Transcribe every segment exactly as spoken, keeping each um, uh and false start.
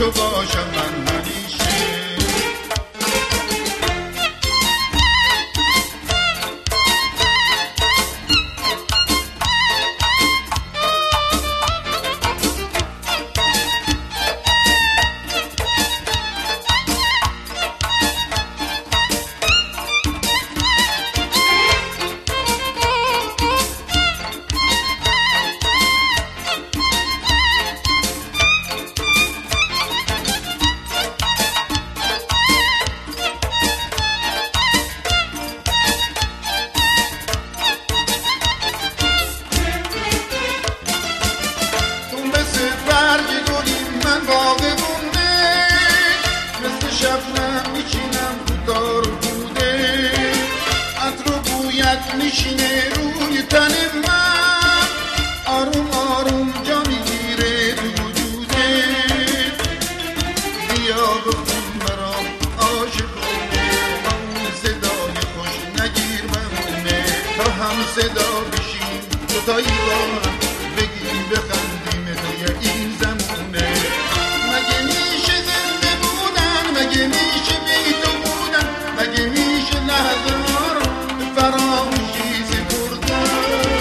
تو باشم من همیشه. میشینه روی تن من، آروم آروم جا میگیره تو وجوده. بیا بخون برام عاشقونه، با اون صدای خوش نگیر بمونه، تا هم صدا بشیم دوتایی با هم بگیم بخندیم توی این زمونه. مگه میشه زنده بودن، مگه میشه بی تو بودن، مگه میشه لحظه ها رو فراموشی سپردن.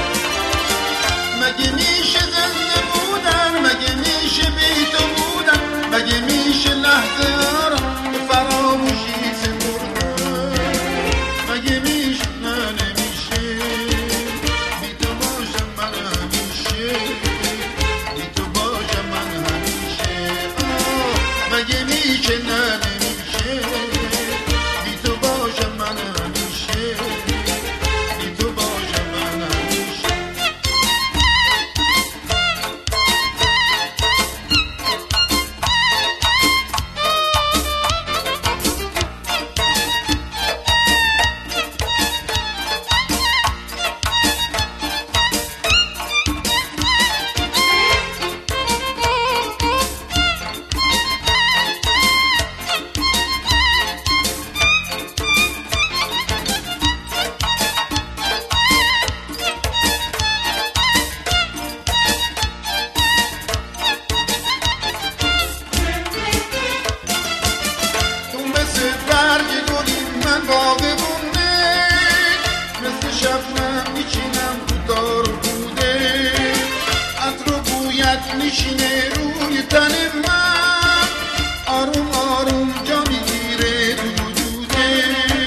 مگه میشه زنده بودن، مگه میشه بی تو بودن، مگه میشه لحظه ها رو فراموشی سپردن. مگه میشه نه نمیشه بی تو باشم من همیشه، بی تو باشم من همیشه. آه مگه میشه نه نمیشه بی تو باشم من همیشه، بی تو باشم من همیشه. باغبونه مثل شبنم میچینم تو دار و بوده، عطر و بویت میشینه روی تن من، آروم آروم جا میگیره تو وجوده.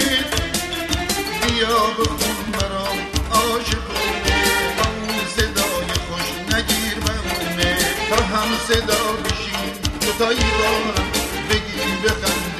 بیا بخون برام عاشقونه، با اون صدای خوش نگیر بمونه، تا هم صدا بشیم دوتایی با هم بگیم بخندیم